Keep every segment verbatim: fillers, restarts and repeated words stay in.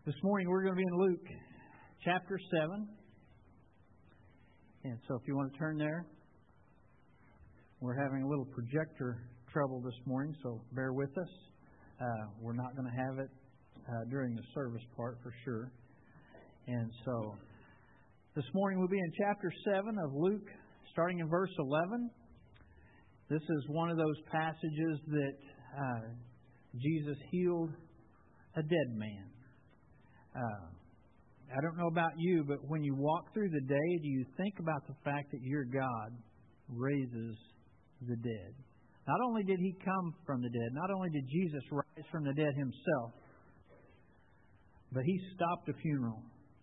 This morning we're going to be in Luke chapter seven. And so if you want to turn there, we're having a little projector trouble this morning, so bear with us. Uh, we're not going to have it uh, during the service part for sure. And so this morning we'll be in chapter seven of Luke, starting in verse eleven. This is one of those passages that uh, Jesus healed a dead man. Uh, I don't know about you, but when you walk through the day, do you think about the fact that your God raises the dead? Not only did He come from the dead, not only did Jesus rise from the dead Himself, but He stopped a funeral.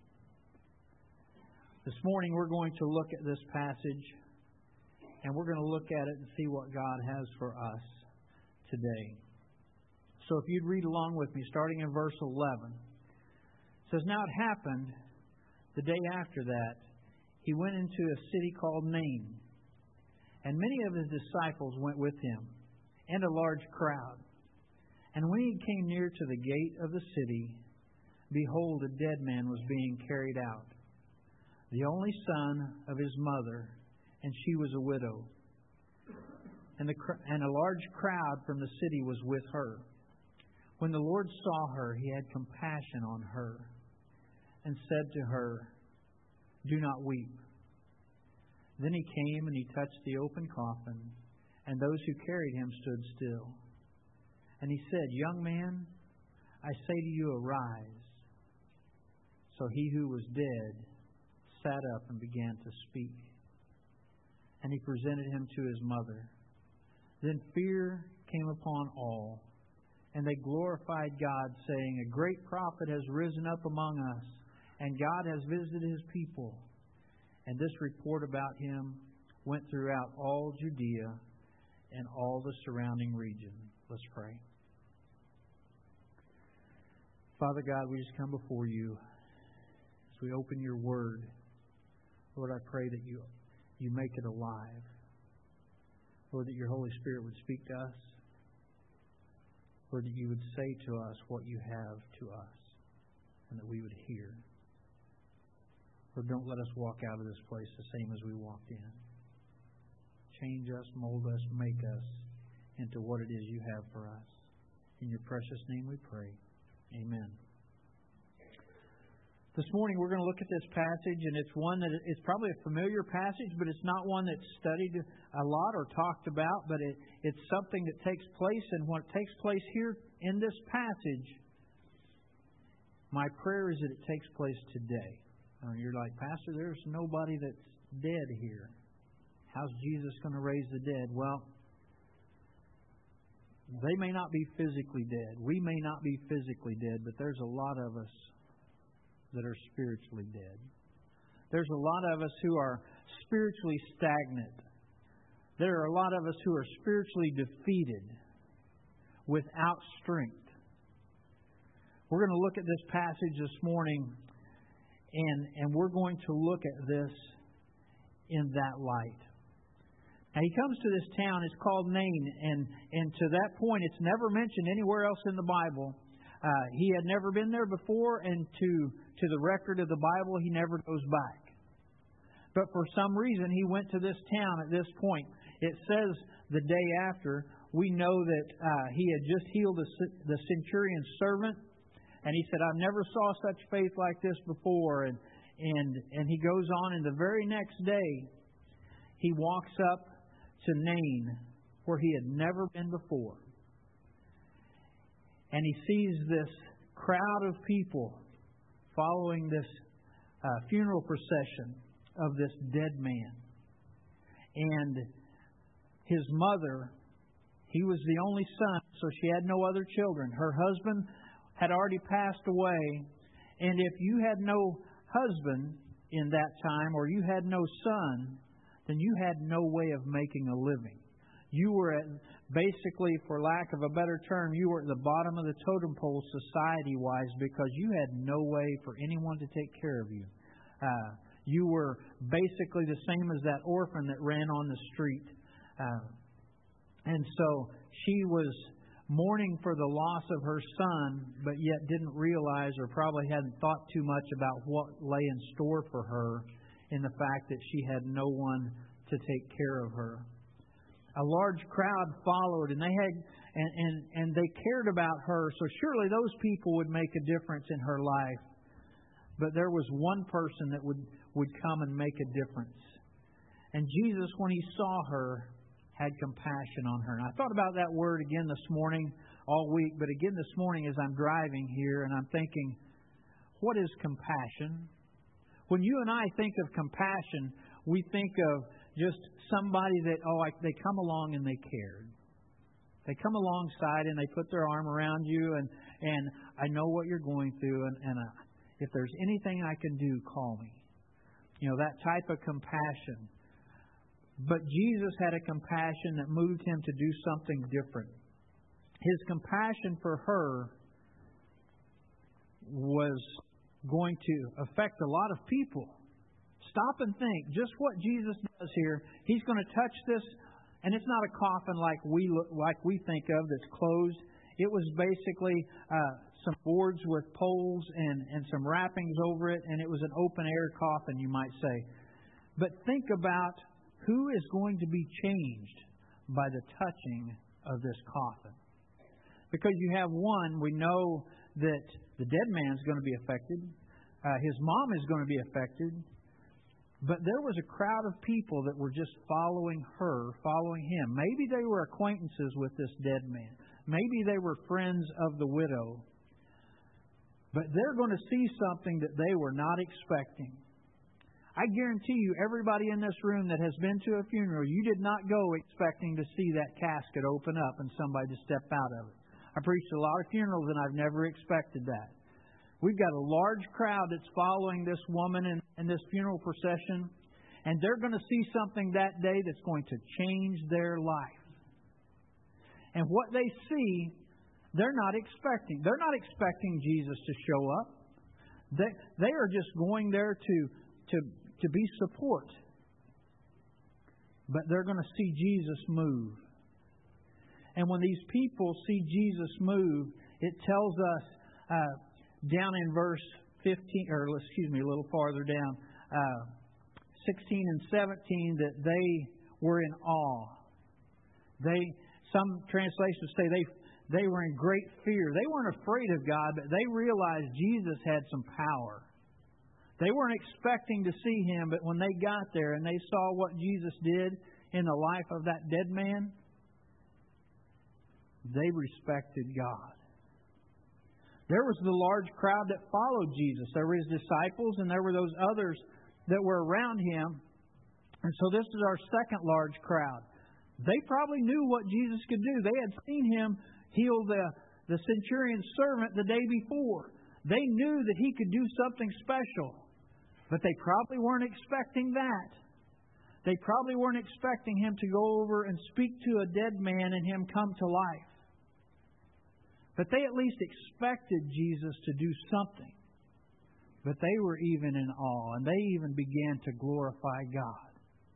This morning we're going to look at this passage, and we're going to look at it and see what God has for us today. So if you'd read along with me, starting in verse eleven. It says, "Now it happened the day after that, He went into a city called Nain, and many of His disciples went with Him, and a large crowd. And when He came near to the gate of the city, behold, a dead man was being carried out, the only son of his mother, and she was a widow. And, the, and a large crowd from the city was with her. When the Lord saw her, He had compassion on her, and said to her, 'Do not weep.' Then He came and He touched the open coffin, and those who carried him stood still. And He said, 'Young man, I say to you, arise.' So he who was dead sat up and began to speak. And He presented him to his mother. Then fear came upon all, and they glorified God, saying, 'A great prophet has risen up among us, and God has visited His people.' And this report about Him went throughout all Judea and all the surrounding region." Let's pray. Father God, we just come before You as we open Your Word. Lord, I pray that You, you make it alive. Lord, that Your Holy Spirit would speak to us. Lord, that You would say to us what You have to us, and that we would hear. Lord, don't let us walk out of this place the same as we walked in. Change us, mold us, make us into what it is You have for us. In Your precious name we pray. Amen. This morning we're going to look at this passage, and it's one that it's probably a familiar passage, but it's not one that's studied a lot or talked about, but it, it's something that takes place, and what takes place here in this passage, my prayer is that it takes place today. Uh, you're like, "Pastor, there's nobody that's dead here. How's Jesus going to raise the dead?" Well, they may not be physically dead. We may not be physically dead, but there's a lot of us that are spiritually dead. There's a lot of us who are spiritually stagnant. There are a lot of us who are spiritually defeated, without strength. We're going to look at this passage this morning, and, and we're going to look at this in that light. Now, He comes to this town. It's called Nain, and, and to that point, it's never mentioned anywhere else in the Bible. Uh, he had never been there before, and to, to the record of the Bible, he never goes back. But for some reason, he went to this town at this point. It says the day after, we know that uh, he had just healed the, the centurion's servant, and he said, "I've never saw such faith like this before." And, and, and he goes on, and the very next day, he walks up to Nain, where he had never been before. And he sees this crowd of people following this uh, funeral procession of this dead man. And his mother, he was the only son, so she had no other children. Her husband had already passed away. And if you had no husband in that time, or you had no son, then you had no way of making a living. You were at, basically, for lack of a better term, you were at the bottom of the totem pole society-wise, because you had no way for anyone to take care of you. Uh, you were basically the same as that orphan that ran on the street. Uh, and so she was mourning for the loss of her son, but yet didn't realize or probably hadn't thought too much about what lay in store for her in the fact that she had no one to take care of her. A large crowd followed, and they had and, and, and they cared about her, so surely those people would make a difference in her life. But there was one person that would, would come and make a difference. And Jesus, when He saw her, had compassion on her. And I thought about that word again this morning, all week, but again this morning as I'm driving here, and I'm thinking, what is compassion? When you and I think of compassion, we think of just somebody that, oh, I, they come along and they cared. They come alongside and they put their arm around you, and, and I know what you're going through, and, and uh, if there's anything I can do, call me. You know, that type of compassion. But Jesus had a compassion that moved Him to do something different. His compassion for her was going to affect a lot of people. Stop and think just what Jesus does here. He's going to touch this, and it's not a coffin like we look, like we think of that's closed. It was basically uh, some boards with poles and, and some wrappings over it, and it was an open air coffin, you might say. But think about who is going to be changed by the touching of this coffin. Because you have one, we know that the dead man's going to be affected. Uh, his mom is going to be affected. But there was a crowd of people that were just following her, following him. Maybe they were acquaintances with this dead man. Maybe they were friends of the widow. But they're going to see something that they were not expecting. I guarantee you, everybody in this room that has been to a funeral, you did not go expecting to see that casket open up and somebody to step out of it. I preached a lot of funerals and I've never expected that. We've got a large crowd that's following this woman in, in this funeral procession, and they're going to see something that day that's going to change their life. And what they see, they're not expecting. They're not expecting Jesus to show up. They, they are just going there to, to, to be support. But they're going to see Jesus move. And when these people see Jesus move, it tells us uh, down in verse fifteen, or excuse me, a little farther down, uh, sixteen and seventeen, that they were in awe. They, some translations say they they were in great fear. They weren't afraid of God, but they realized Jesus had some power. They weren't expecting to see Him, but when they got there and they saw what Jesus did in the life of that dead man, they respected God. There was the large crowd that followed Jesus. There were His disciples, and there were those others that were around Him. And so this is our second large crowd. They probably knew what Jesus could do. They had seen Him heal the, the centurion's servant the day before. They knew that He could do something special. But they probably weren't expecting that. They probably weren't expecting Him to go over and speak to a dead man and him come to life. But they at least expected Jesus to do something. But they were even in awe, and they even began to glorify God.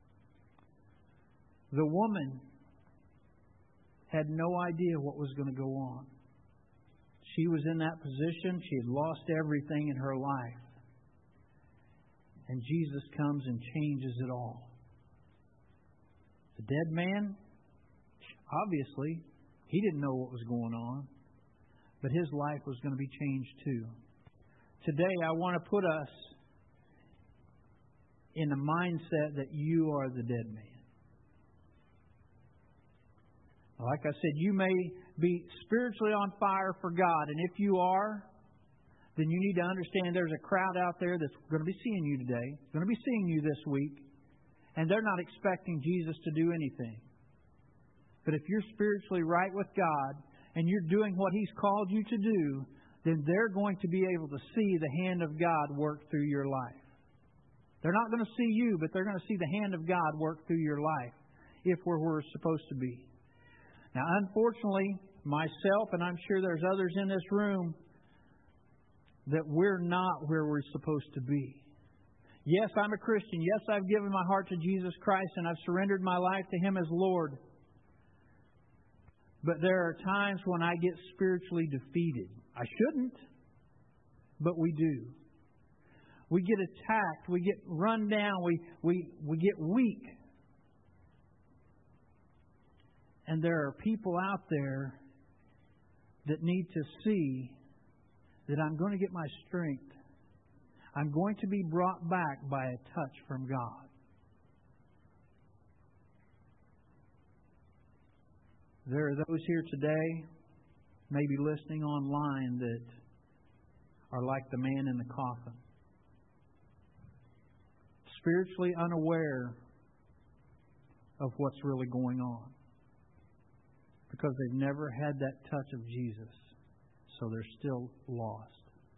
The woman had no idea what was going to go on. She was in that position. She had lost everything in her life. And Jesus comes and changes it all. The dead man, obviously, he didn't know what was going on. But his life was going to be changed too. Today, I want to put us in the mindset that you are the dead man. Like I said, you may be spiritually on fire for God. And if you are, then you need to understand there's a crowd out there that's going to be seeing you today, going to be seeing you this week, and they're not expecting Jesus to do anything. But if you're spiritually right with God, and you're doing what He's called you to do, then they're going to be able to see the hand of God work through your life. They're not going to see you, but they're going to see the hand of God work through your life if we're where we're supposed to be. Now, unfortunately, myself, and I'm sure there's others in this room, that we're not where we're supposed to be. Yes, I'm a Christian. Yes, I've given my heart to Jesus Christ, and I've surrendered my life to Him as Lord. But there are times when I get spiritually defeated. I shouldn't, but we do. We get attacked. We get run down. We, we, we get weak. And there are people out there that need to see that I'm going to get my strength. I'm going to be brought back by a touch from God. There are those here today, maybe listening online, that are like the man in the coffin. Spiritually unaware of what's really going on. Because they've never had that touch of Jesus. So they're still lost.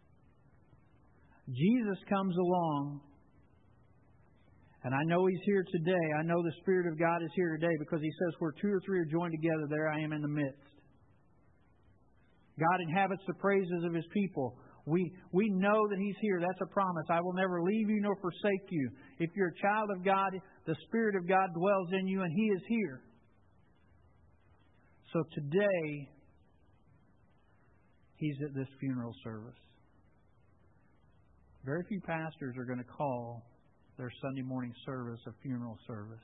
Jesus comes along. And I know He's here today. I know the Spirit of God is here today because He says, where two or three are joined together, there I am in the midst. God inhabits the praises of His people. We, we know that He's here. That's a promise. I will never leave you nor forsake you. If you're a child of God, the Spirit of God dwells in you and He is here. So today, He's at this funeral service. Very few pastors are going to call their Sunday morning service a funeral service.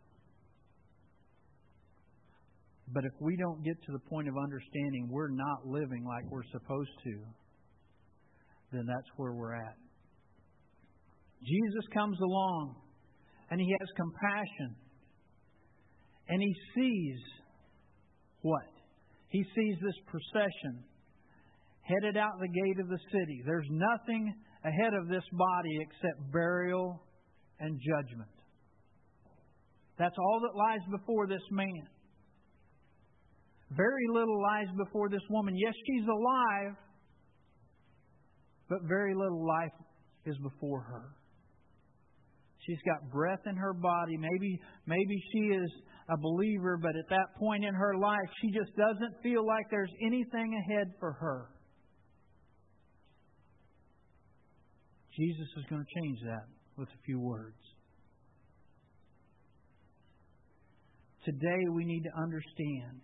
But if we don't get to the point of understanding we're not living like we're supposed to, then that's where we're at. Jesus comes along and He has compassion. And He sees what? He sees this procession headed out the gate of the city. There's nothing ahead of this body except burial and judgment. That's all that lies before this man. Very little lies before this woman. Yes, she's alive, but very little life is before her. She's got breath in her body. Maybe, maybe she is a believer, but at that point in her life, she just doesn't feel like there's anything ahead for her. Jesus is going to change that with a few words. Today we need to understand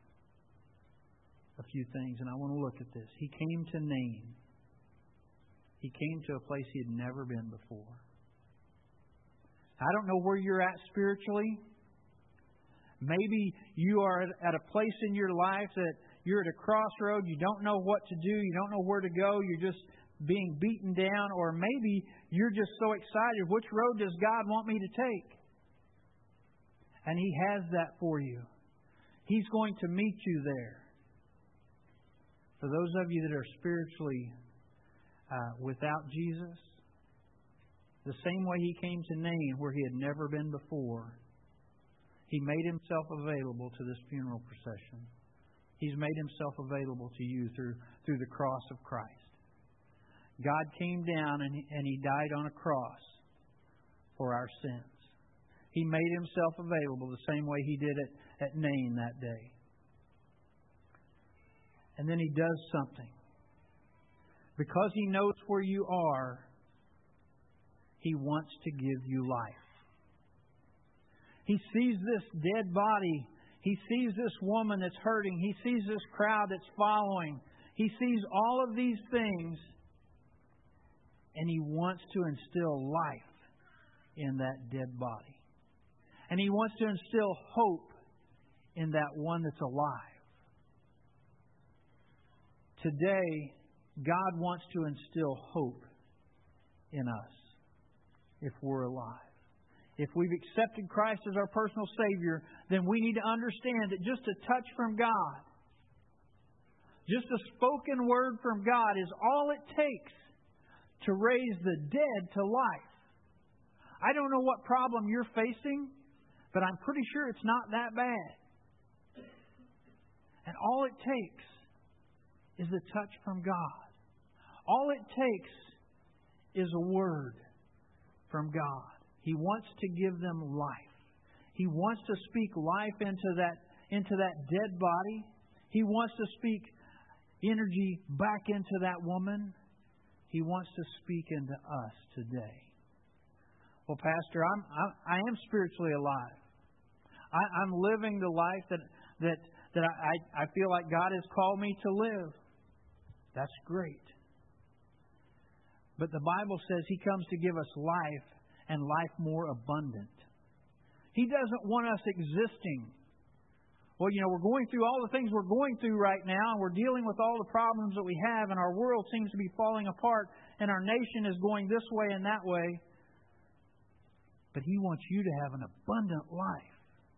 a few things, and I want to look at this. He came to Nain. He came to a place He had never been before. I don't know where you're at spiritually. Maybe you are at a place in your life that you're at a crossroad. You don't know what to do. You don't know where to go. You're just being beaten down. Or maybe you're just so excited. Which road does God want me to take? And He has that for you. He's going to meet you there. For those of you that are spiritually uh, without Jesus, the same way He came to Nain where he had never been before, He made Himself available to this funeral procession. He's made Himself available to you through, through the cross of Christ. God came down and he, and He died on a cross for our sins. He made Himself available the same way He did it at Nain that day. And then He does something. Because He knows where you are, He wants to give you life. He sees this dead body. He sees this woman that's hurting. He sees this crowd that's following. He sees all of these things. And He wants to instill life in that dead body. And He wants to instill hope in that one that's alive. Today, God wants to instill hope in us if we're alive. If we've accepted Christ as our personal Savior, then we need to understand that just a touch from God, just a spoken word from God is all it takes to raise the dead to life. I don't know what problem you're facing, but I'm pretty sure it's not that bad. And all it takes is a touch from God. All it takes is a word from God. He wants to give them life. He wants to speak life into that, into that dead body. He wants to speak energy back into that woman. He wants to speak into us today. Well, Pastor, I'm, I, I am spiritually alive. I, I'm living the life that, that, that I, I, I feel like God has called me to live. That's great. But the Bible says He comes to give us life and life more abundant. He doesn't want us existing. Well, you know, we're going through all the things we're going through right now, and we're dealing with all the problems that we have, and our world seems to be falling apart, and our nation is going this way and that way. But He wants you to have an abundant life.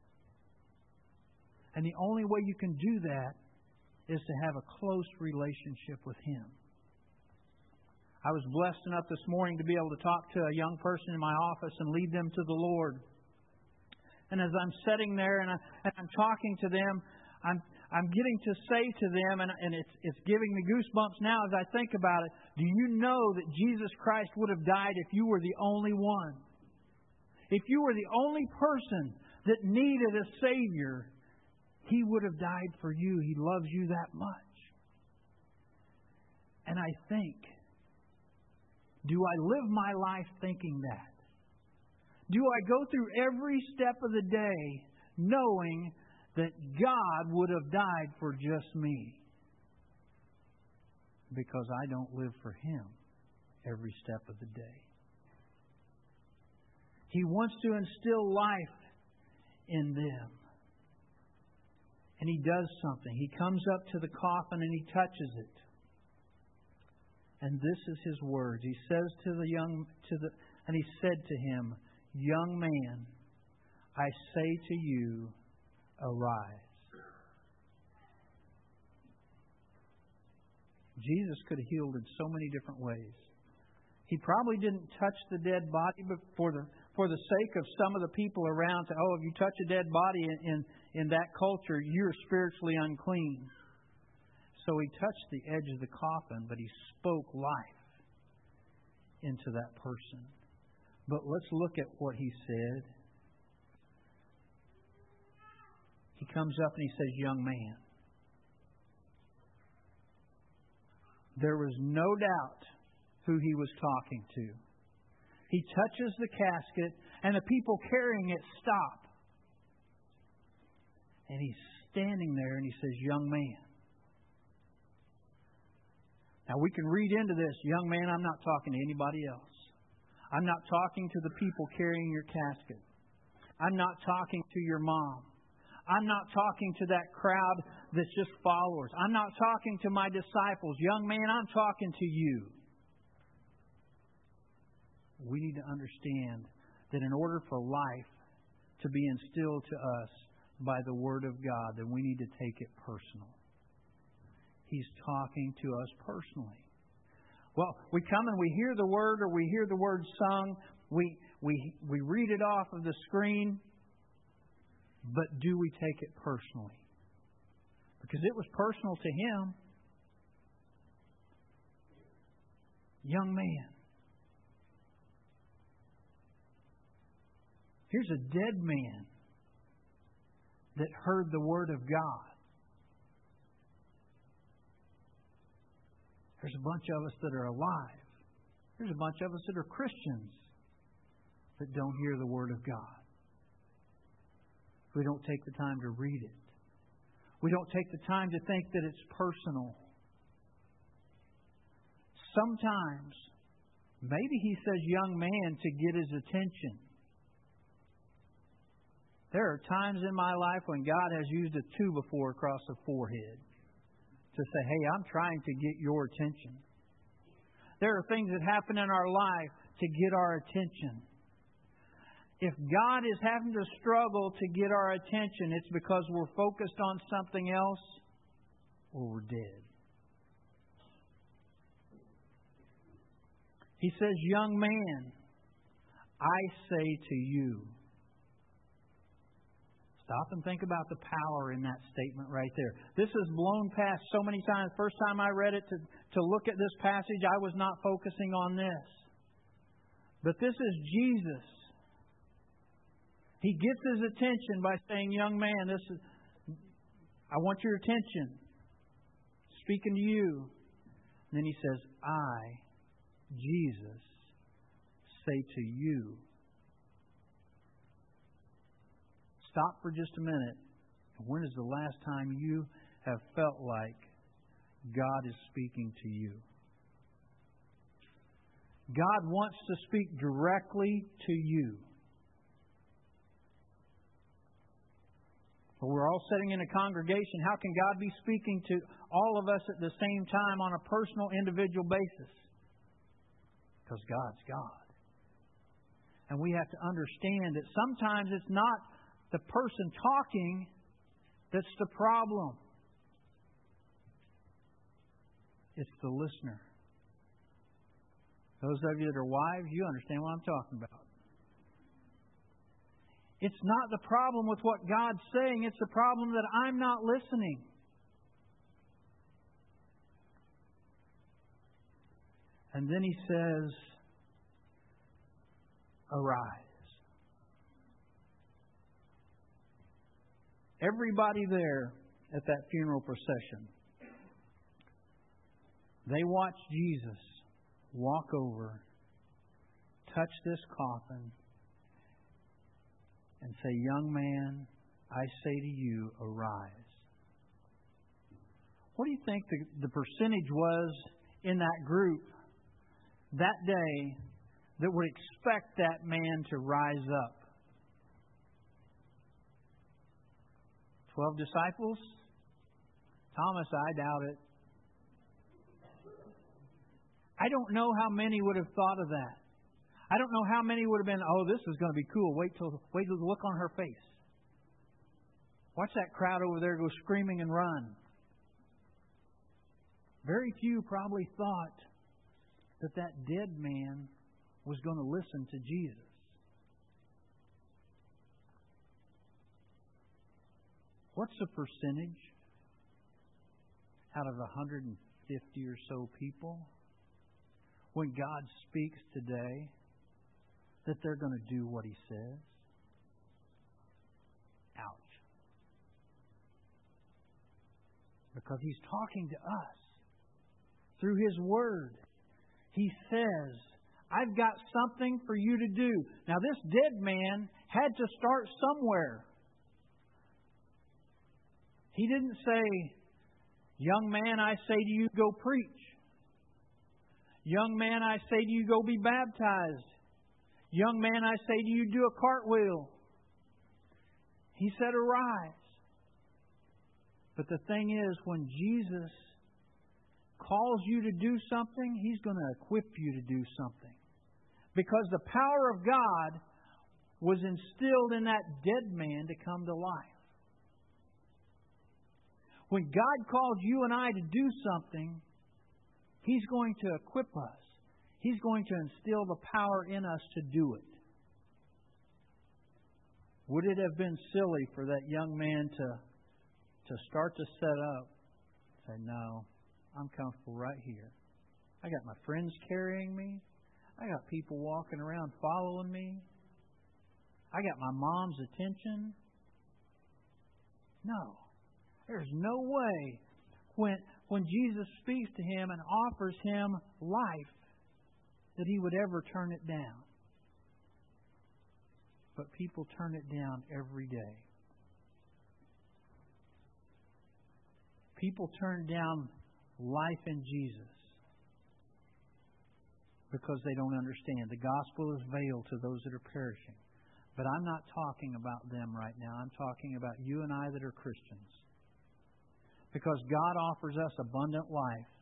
And the only way you can do that is to have a close relationship with Him. I was blessed enough this morning to be able to talk to a young person in my office and lead them to the Lord. And as I'm sitting there and, I, and I'm talking to them, I'm I'm getting to say to them, and, and it's it's giving me goosebumps now as I think about it. Do you know that Jesus Christ would have died if you were the only one? If you were the only person that needed a Savior, He would have died for you. He loves you that much. And I think, do I live my life thinking that? Do I go through every step of the day knowing that God would have died for just me? Because I don't live for Him every step of the day. He wants to instill life in them. And He does something. He comes up to the coffin and He touches it. And this is His words. He says to the young, to the, and He said to him, "Young man, I say to you, arise." Jesus could have healed in so many different ways. He probably didn't touch the dead body, but for the for the sake of some of the people around, to, oh, if you touch a dead body in, in, in that culture, you're spiritually unclean. So He touched the edge of the coffin, but He spoke life into that person. But let's look at what He said. He comes up and He says, "Young man." There was no doubt who He was talking to. He touches the casket, and the people carrying it stop. And He's standing there and He says, "Young man." Now we can read into this, "Young man," I'm not talking to anybody else. I'm not talking to the people carrying your casket. I'm not talking to your mom. I'm not talking to that crowd that's just followers. I'm not talking to my disciples. Young man, I'm talking to you. We need to understand that in order for life to be instilled to us by the Word of God, then we need to take it personal. He's talking to us personally. Well, we come and we hear the Word, or we hear the Word sung. We, we, we read it off of the screen. But do we take it personally? Because it was personal to Him. Young man. Here's a dead man that heard the Word of God. There's a bunch of us that are alive. There's a bunch of us that are Christians that don't hear the Word of God. We don't take the time to read it. We don't take the time to think that it's personal. Sometimes, maybe He says young man to get his attention. There are times in my life when God has used a two before across the forehead to say, "Hey, I'm trying to get your attention." There are things that happen in our life to get our attention. If God is having to struggle to get our attention, it's because we're focused on something else or we're dead. He says, "Young man, I say to you." Stop and think about the power in that statement right there. This is blown past so many times. First time I read it to, to look at this passage, I was not focusing on this. But this is Jesus. He gets his attention by saying, "Young man, this is, I want your attention. Speaking to you." And then He says, "I, Jesus, say to you." Stop for just a minute When is the last time you have felt like God is speaking to you? God wants to speak directly to you. But we're all sitting in a congregation. How can God be speaking to all of us at the same time on a personal, individual basis? Because God's God. And we have to understand that sometimes it's not the person talking that's the problem. It's the listener. Those of you that are wives, you understand what I'm talking about. It's not the problem with what God's saying. It's the problem that I'm not listening. And then He says, arise. Everybody there at that funeral procession, they watched Jesus walk over, touch this coffin, and say, young man, I say to you, arise. What do you think the, the percentage was in that group that day that would expect that man to rise up? Twelve disciples? Thomas, I doubt it. I don't know how many would have thought of that. I don't know how many would have been, oh, this is going to be cool. Wait till, wait till the look on her face. Watch that crowd over there go screaming and run. Very few probably thought that that dead man was going to listen to Jesus. What's the percentage out of one hundred fifty or so people when God speaks today that they're going to do what He says? Ouch. Because He's talking to us through His Word. He says, I've got something for you to do. Now, this dead man had to start somewhere. He didn't say, young man, I say to you, go preach. Young man, I say to you, go be baptized. Young man, I say to you, do a cartwheel. He said, arise. But the thing is, when Jesus calls you to do something, He's going to equip you to do something. Because the power of God was instilled in that dead man to come to life. When God calls you and I to do something, He's going to equip us. He's going to instill the power in us to do it. Would it have been silly for that young man to, to start to set up? Say, no, I'm comfortable right here. I got my friends carrying me. I got people walking around following me. I got my mom's attention. No. There's no way when, when Jesus speaks to him and offers him life that he would ever turn it down. But people turn it down every day. People turn down life in Jesus because they don't understand. The gospel is veiled to those that are perishing. But I'm not talking about them right now. I'm talking about you and I that are Christians. Because God offers us abundant life,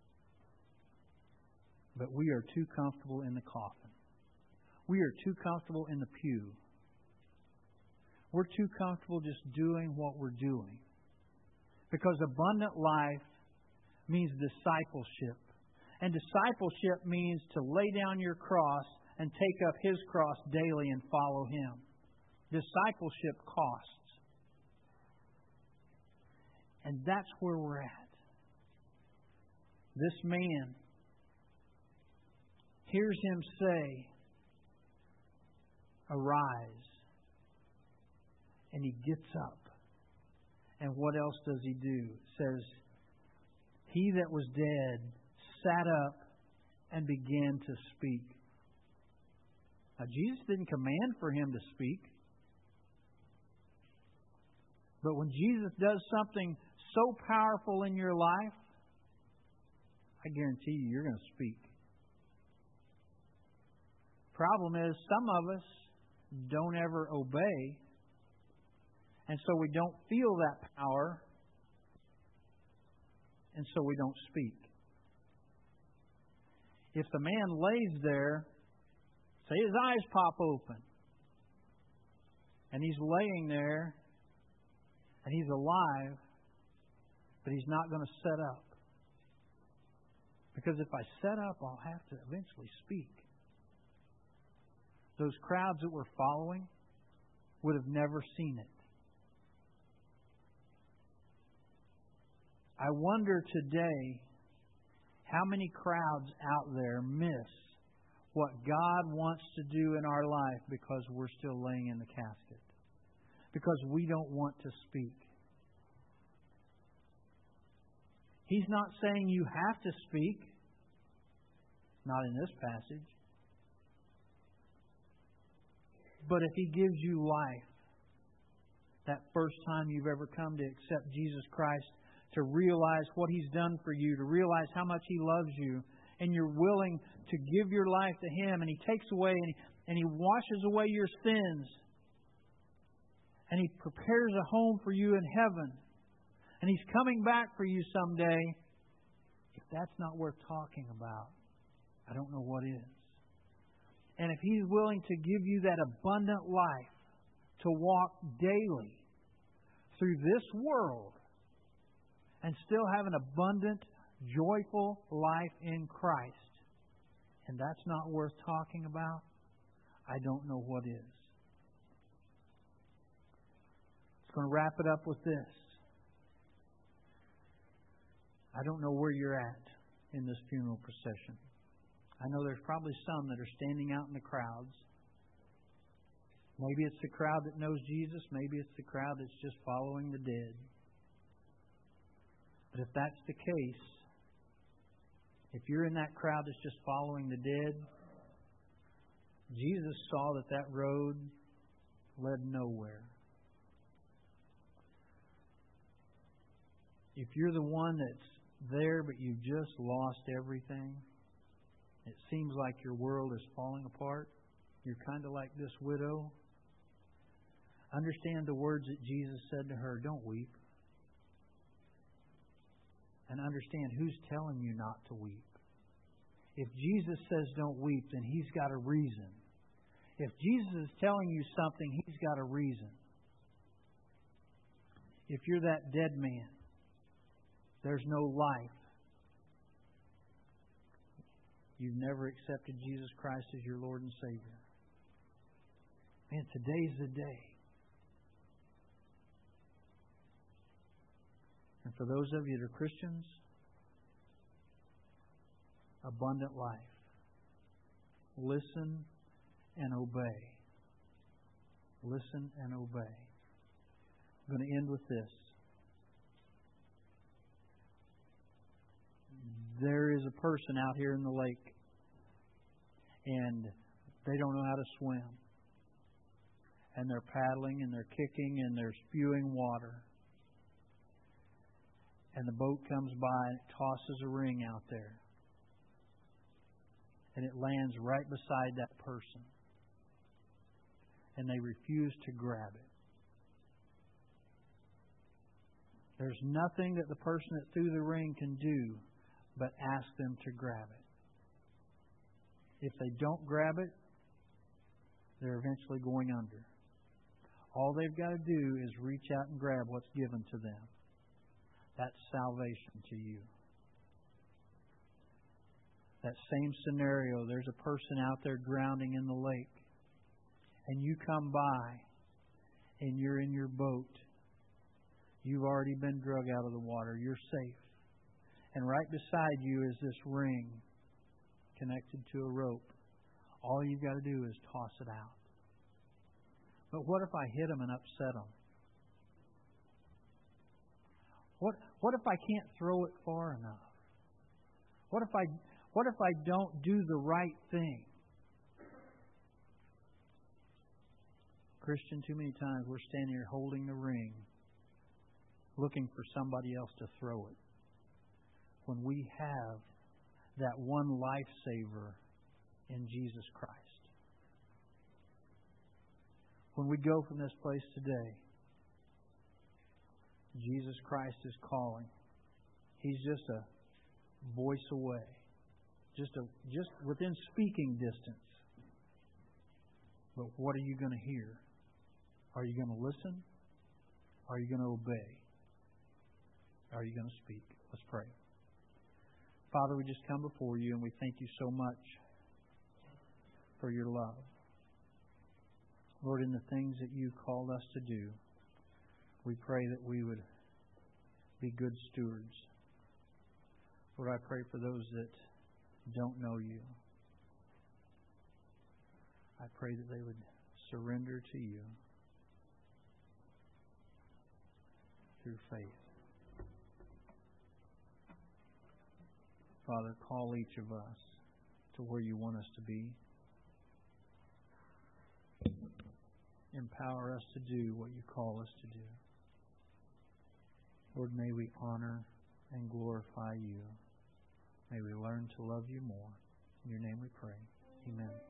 but we are too comfortable in the coffin. We are too comfortable in the pew. We're too comfortable just doing what we're doing. Because abundant life means discipleship. And discipleship means to lay down your cross and take up His cross daily and follow Him. Discipleship costs. And that's where we're at. This man hears Him say, arise. And he gets up. And what else does he do? It says, he that was dead sat up and began to speak. Now, Jesus didn't command for him to speak. But when Jesus does something so powerful in your life, I guarantee you, you're going to speak. Problem is, some of us don't ever obey, and so we don't feel that power, and so we don't speak. If the man lays there, say his eyes pop open, and he's laying there, and he's alive, but he's not going to set up. Because if I set up, I'll have to eventually speak. Those crowds that were following would have never seen it. I wonder today how many crowds out there miss what God wants to do in our life because we're still laying in the casket. Because we don't want to speak. He's not saying you have to speak. Not in this passage. But if He gives you life, that first time you've ever come to accept Jesus Christ, to realize what He's done for you, to realize how much He loves you, and you're willing to give your life to Him, and He takes away and He, and he washes away your sins, and He prepares a home for you in heaven, and He's coming back for you someday. If that's not worth talking about, I don't know what is. And if He's willing to give you that abundant life to walk daily through this world and still have an abundant, joyful life in Christ, and that's not worth talking about, I don't know what is. I'm going to wrap it up with this. I don't know where you're at in this funeral procession. I know there's probably some that are standing out in the crowds. Maybe it's the crowd that knows Jesus. Maybe it's the crowd that's just following the dead. But if that's the case, if you're in that crowd that's just following the dead, Jesus saw that that road led nowhere. If you're the one that's there but you've just lost everything, it seems like your world is falling apart, you're kind of like this widow, understand the words that Jesus said to her, don't weep. And understand who's telling you not to weep. If Jesus says don't weep, then He's got a reason. If Jesus is telling you something, He's got a reason. If you're that dead man, there's no life. You've never accepted Jesus Christ as your Lord and Savior. Man, today's the day. And for those of you that are Christians, abundant life. Listen and obey. Listen and obey. I'm going to end with this. There is a person out here in the lake, and they don't know how to swim. And they're paddling, and they're kicking, and they're spewing water. And the boat comes by, and it tosses a ring out there. And it lands right beside that person. And they refuse to grab it. There's nothing that the person that threw the ring can do but ask them to grab it. If they don't grab it, they're eventually going under. All they've got to do is reach out and grab what's given to them. That's salvation to you. That same scenario, there's a person out there drowning in the lake, and you come by, and you're in your boat. You've already been drug out of the water. You're safe. And right beside you is this ring connected to a rope. All you've got to do is toss it out. But what if I hit them and upset them? What what if I can't throw it far enough? What if I what if I don't do the right thing? Christian, too many times we're standing here holding the ring looking for somebody else to throw it. When we have that one lifesaver in Jesus Christ. When we go from this place today, Jesus Christ is calling. He's just a voice away. Just a, just within speaking distance. But what are you going to hear? Are you going to listen? Are you going to obey? Are you going to speak? Let's pray. Father, we just come before you and we thank you so much for your love. Lord, in the things that you called us to do, we pray that we would be good stewards. Lord, I pray for those that don't know you. I pray that they would surrender to you through faith. Father, call each of us to where you want us to be. Empower us to do what you call us to do. Lord, may we honor and glorify you. May we learn to love you more. In your name we pray. Amen.